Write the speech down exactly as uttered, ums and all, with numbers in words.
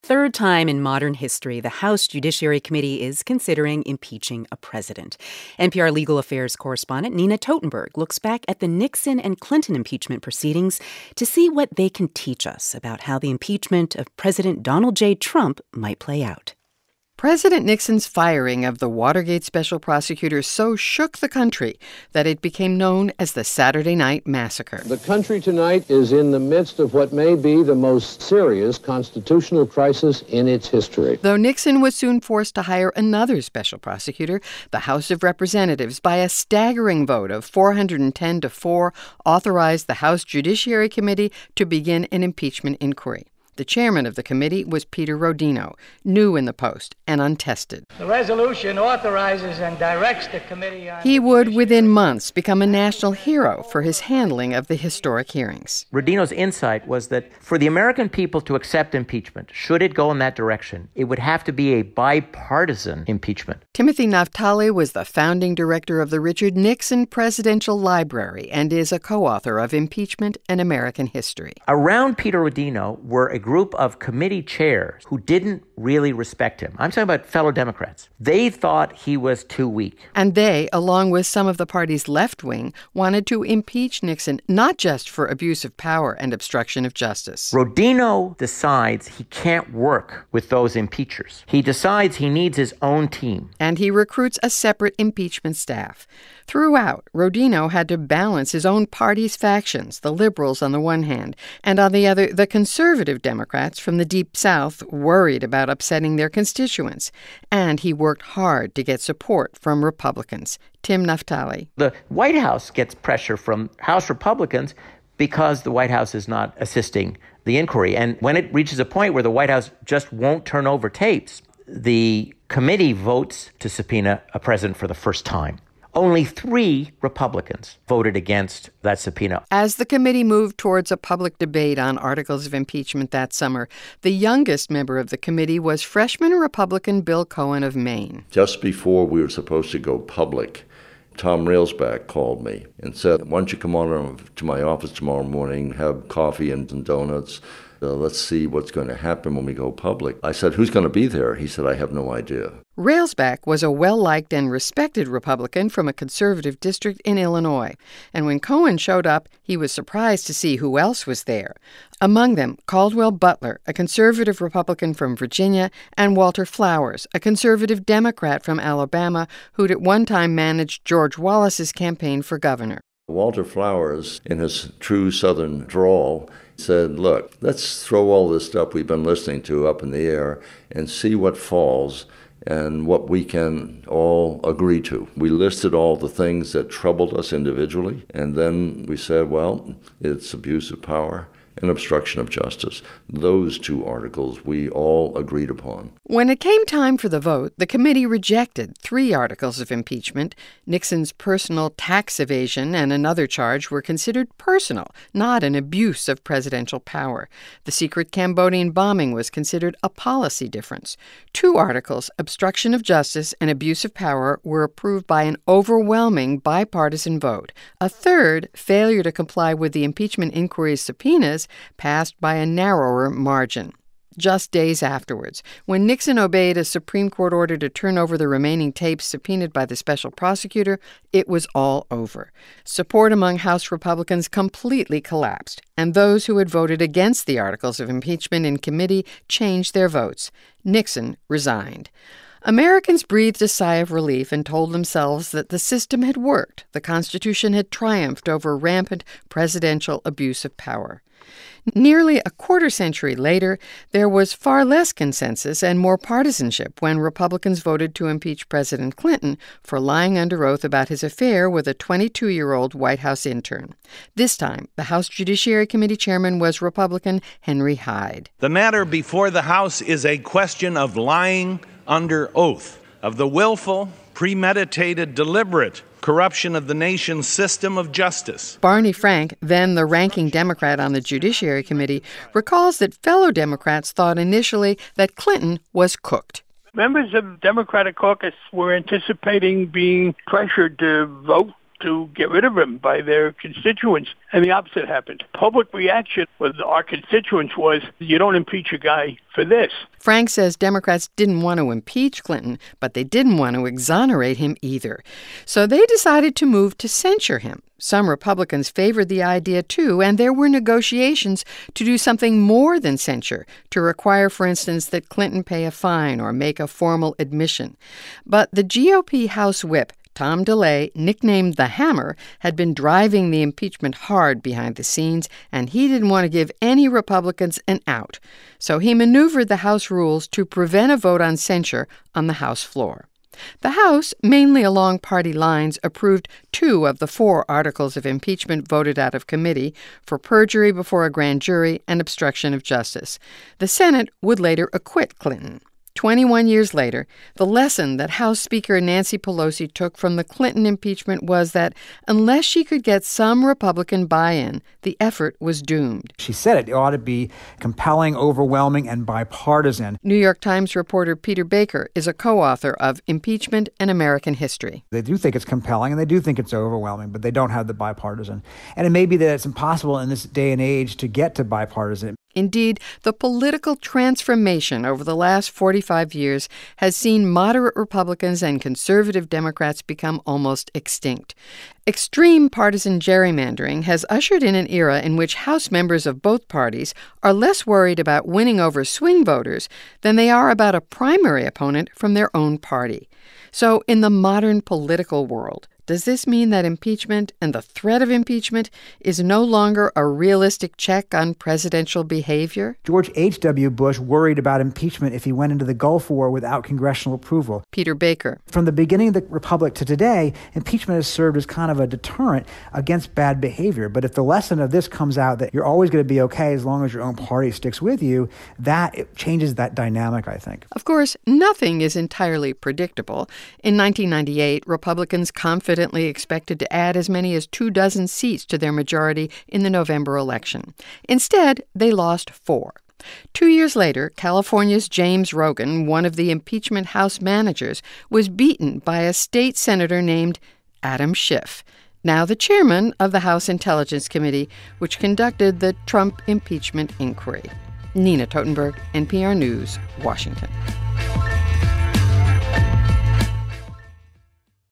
Third time in modern history, the House Judiciary Committee is considering impeaching a president. N P R legal affairs correspondent Nina Totenberg looks back at the Nixon and Clinton impeachment proceedings to see what they can teach us about how the impeachment of President Donald J. Trump might play out. President Nixon's firing of the Watergate special prosecutor so shook the country that it became known as the Saturday Night Massacre. The country tonight is in the midst of what may be the most serious constitutional crisis in its history. Though Nixon was soon forced to hire another special prosecutor, the House of Representatives, by a staggering vote of four hundred ten to four, authorized the House Judiciary Committee to begin an impeachment inquiry. The chairman of the committee was Peter Rodino, new in the post and untested. The resolution authorizes and directs the committee on... He would, within months, become a national hero for his handling of the historic hearings. Rodino's insight was that for the American people to accept impeachment, should it go in that direction, it would have to be a bipartisan impeachment. Timothy Naftali was the founding director of the Richard Nixon Presidential Library and is a co-author of Impeachment and American History. Around Peter Rodino were a group of committee chairs who didn't really respect him. I'm talking about fellow Democrats. They thought he was too weak. And they, along with some of the party's left wing, wanted to impeach Nixon not just for abuse of power and obstruction of justice. Rodino decides he can't work with those impeachers. He decides he needs his own team. And he recruits a separate impeachment staff. Throughout, Rodino had to balance his own party's factions, the liberals on the one hand, and on the other, the conservative Democrats from the Deep South, worried about upsetting their constituents. And he worked hard to get support from Republicans. Tim Naftali. The White House gets pressure from House Republicans because the White House is not assisting the inquiry. And when it reaches a point where the White House just won't turn over tapes, the committee votes to subpoena a president for the first time. Only three Republicans voted against that subpoena. As the committee moved towards a public debate on articles of impeachment that summer, the youngest member of the committee was freshman Republican Bill Cohen of Maine. Just before we were supposed to go public, Tom Railsback called me and said, why don't you come on to my office tomorrow morning, have coffee and some donuts. Uh, let's see what's going to happen when we go public. I said, who's going to be there? He said, I have no idea. Railsback was a well-liked and respected Republican from a conservative district in Illinois. And when Cohen showed up, he was surprised to see who else was there. Among them, Caldwell Butler, a conservative Republican from Virginia, and Walter Flowers, a conservative Democrat from Alabama who'd at one time managed George Wallace's campaign for governor. Walter Flowers, in his true Southern drawl, said, look, let's throw all this stuff we've been listening to up in the air and see what falls and what we can all agree to. We listed all the things that troubled us individually, and then we said, well, it's abuse of power and obstruction of justice. Those two articles we all agreed upon. When it came time for the vote, the committee rejected three articles of impeachment. Nixon's personal tax evasion and another charge were considered personal, not an abuse of presidential power. The secret Cambodian bombing was considered a policy difference. Two articles, obstruction of justice and abuse of power, were approved by an overwhelming bipartisan vote. A third, failure to comply with the impeachment inquiry's subpoenas, passed by a narrower margin. Just days afterwards, when Nixon obeyed a Supreme Court order to turn over the remaining tapes subpoenaed by the special prosecutor, it was all over. Support among House Republicans completely collapsed, and those who had voted against the articles of impeachment in committee changed their votes. Nixon resigned. Americans breathed a sigh of relief and told themselves that the system had worked. The Constitution had triumphed over rampant presidential abuse of power. Nearly a quarter century later, there was far less consensus and more partisanship when Republicans voted to impeach President Clinton for lying under oath about his affair with a twenty-two-year-old White House intern. This time, the House Judiciary Committee chairman was Republican Henry Hyde. The matter before the House is a question of lying under oath, of the willful, premeditated, deliberate corruption of the nation's system of justice. Barney Frank, then the ranking Democrat on the Judiciary Committee, recalls that fellow Democrats thought initially that Clinton was cooked. Members of the Democratic caucus were anticipating being pressured to vote to get rid of him by their constituents, and the opposite happened. Public reaction with our constituents was, you don't impeach a guy for this. Frank says Democrats didn't want to impeach Clinton, but they didn't want to exonerate him either. So they decided to move to censure him. Some Republicans favored the idea, too, and there were negotiations to do something more than censure, to require, for instance, that Clinton pay a fine or make a formal admission. But the G O P House Whip, Tom DeLay, nicknamed the Hammer, had been driving the impeachment hard behind the scenes, and he didn't want to give any Republicans an out. So he maneuvered the House rules to prevent a vote on censure on the House floor. The House, mainly along party lines, approved two of the four articles of impeachment voted out of committee for perjury before a grand jury and obstruction of justice. The Senate would later acquit Clinton. Twenty-one years later, the lesson that House Speaker Nancy Pelosi took from the Clinton impeachment was that unless she could get some Republican buy-in, the effort was doomed. She said it ought to be compelling, overwhelming, and bipartisan. New York Times reporter Peter Baker is a co-author of Impeachment and American History. They do think it's compelling, and they do think it's overwhelming, but they don't have the bipartisan. And it may be that it's impossible in this day and age to get to bipartisan. Indeed, the political transformation over the last forty-five years has seen moderate Republicans and conservative Democrats become almost extinct. Extreme partisan gerrymandering has ushered in an era in which House members of both parties are less worried about winning over swing voters than they are about a primary opponent from their own party. So, in the modern political world, does this mean that impeachment and the threat of impeachment is no longer a realistic check on presidential behavior? George H W. Bush worried about impeachment if he went into the Gulf War without congressional approval. Peter Baker. From the beginning of the Republic to today, impeachment has served as kind of a deterrent against bad behavior. But if the lesson of this comes out that you're always going to be okay as long as your own party sticks with you, that it changes that dynamic, I think. Of course, nothing is entirely predictable. In nineteen ninety-eight, Republicans confidently expected to add as many as two dozen seats to their majority in the November election. Instead, they lost four. Two years later, California's James Rogan, one of the impeachment House managers, was beaten by a state senator named Adam Schiff, now the chairman of the House Intelligence Committee, which conducted the Trump impeachment inquiry. Nina Totenberg, N P R News, Washington.